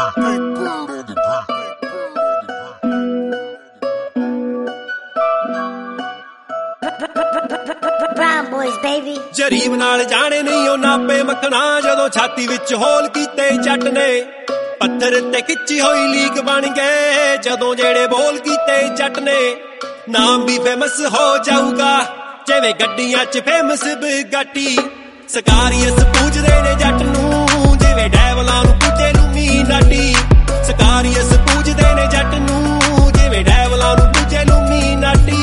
Brown boys, baby. ਜਰੀਬ ਨਾਲ ਜਾਣੇ ਨਹੀਂ ਉਹ ਨਾਪੇ ਮੱਖਣਾ ਜਦੋਂ ਛਾਤੀ ਵਿੱਚ ਹੋਲ ਕੀਤੇ ਜੱਟ ਨੇ ਪੱਥਰ ਤੇ ਖਿੱਚੀ ਹੋਈ ਲੀਕ ਬਣ ਗਏ ਜਦੋਂ ਜਿਹੜੇ ਬੋਲ ਕੀਤੇ ਜੱਟ ਨੇ ਨਾਮ ਵੀ ਫੇਮਸ ਹੋ ਜਾਊਗਾ ਜਿਵੇਂ ਗੱਡੀਆਂ 'ਚ ਫੇਮਸ ਬਗਾਟੀ ਸਕਾਰੀਅਸ ਪੂਜਦੇ ਨੇ ਜੱਟ ਨੂੰ ਜਿਵੇਂ ਡੈਵਲਾਂ ਨੂੰ ਪੂਜੇ ਲੂਮੀਨਾਟੀ ਸਕਾਰੀਅਸ ਪੂਜਦੇ ਨੇ ਜੱਟ ਨੂੰ ਜਿਵੇਂ ਡੈਵਲਾਂ ਨੂੰ ਪੂਜੇ ਲੂਮੀਨਾਟੀ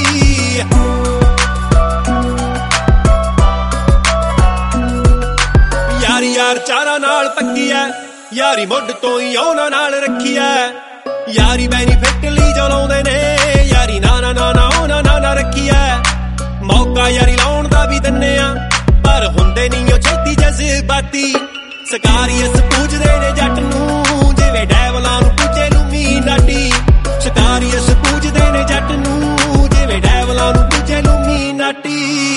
ਯਾਰੀ ਯਾਰ ਚਾਰਾਂ ਨਾਲ ਪੱਕੀ ਐ ਯਾਰੀ ਮੁੱਢ ਤੋਂ ਹੀ ਉਹਨਾਂ ਨਾਲ ਰੱਖੀ ਐ ਯਾਰੀ ਬੈਨੀਫਿਟ ਲਈ ਜੋ ਲਾਉਂਦੇ ਨੇ ਯਾਰੀ ਨਾ ਉਹਨਾਂ ਨਾਲ ਰੱਖੀ ਐ ਮੌਕਾ ਯਾਰੀ ਲਾਉਣ ਦਾ ਵੀ ਦਿੰਨੇ ਆ ਪਰ ਹੁੰਦੇ ਨਹੀਂ ਉਹ ਛੇਤੀ ਜਜ਼ਬਾਤੀ ਸਕਾਰੀਅਸ ਪੂਜਦੇ ਨੇ ਜੱਟ ਨੂੰ ਜਿਵੇਂ ਡੈਵਲਾਂ ਨੂੰ ਪੂਜੇ ਲੂਮੀਨਾਟੀ ਸਕਾਰੀਅਸ ਪੂਜਦੇ ਨੇ ਜੱਟ ਨੂੰ ਜਿਵੇਂ ਡੈਵਲਾਂ ਨੂੰ ਪੂਜੇ ਲੂਮੀਨਾਟੀ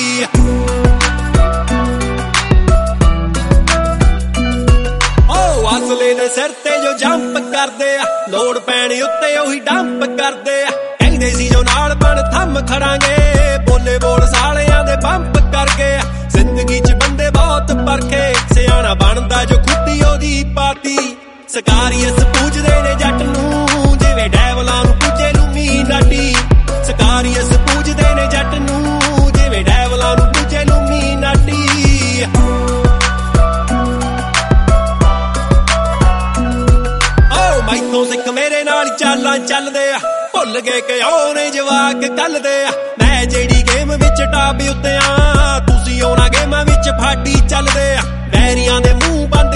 ਅਸਲੇ ਦੇ ਸਿਰ ਤੇ ਜੋ ਜੰਪ ਕਰਦੇ ਆ ਲੋੜ ਪੈਣ ਉੱਤੇ ਉਹੀ ਡੰਪ ਕਰਦੇ ਆ ਕਹਿੰਦੇ ਸੀ ਜੋ ਨਾਲ ਬਣ ਥੰਮ ਖੜਾਂਗੇ ਬੋਲੇ ਬੋਲ ਸਾਲਿਆਂ ਦੇ ਪੰਪ ਕਰਕੇ ਜ਼ਿੰਦਗੀ 'ਚ ਬੰਦੇ ਬਹੁਤ ਪਰਖੇ ਸਿਆਣਾ ਬਣਦਾ ਜੋ ਖੁੱਦੀ ਉਹਦੀ ਪਾਤੀ ਸਕਾਰੀਅਸ ਪੂਜਦੇ ਨੇ ਜੱਟ ਨੂੰ ਜਿਵੇਂ ਡੈਵਲਾਂ ਨੂੰ ਪੂਜੇ ਲੂਮੀਨਾਟੀ ਸਕਾਰੀਅਸ ਪੂਜਦੇ ਨੇ ਜੱਟ ਨੂੰ ਜਿਵੇਂ ਡੈਵਲਾਂ ਨੂੰ ਪੂਜੇ ਲੂਮੀਨਾਟੀ ਮੈਥੋਂ ਸਿੱਖ ਮੇਰੇ ਨਾਲ ਚਾਲਾਂ ਚੱਲਦੇ ਆ ਭੁੱਲ ਗਏ ਕਿ ਉਹਨੇ ਜਵਾਕ ਕੱਲਦੇ ਆ ਮੈਂ ਜਿਹੜੀ ਗੇਮ ਵਿੱਚ ਟਾਪ ਉੱਤੇ ਆ ਤੁਸੀਂ ਉਹਨਾਂ ਗੇਮਾਂ ਵਿੱਚ ਫਾਟੀ ਚੱਲਦੇ ਆ ਬੈਰੀਆਂ ਦੇ ਮੂੰਹ ਬੰਦ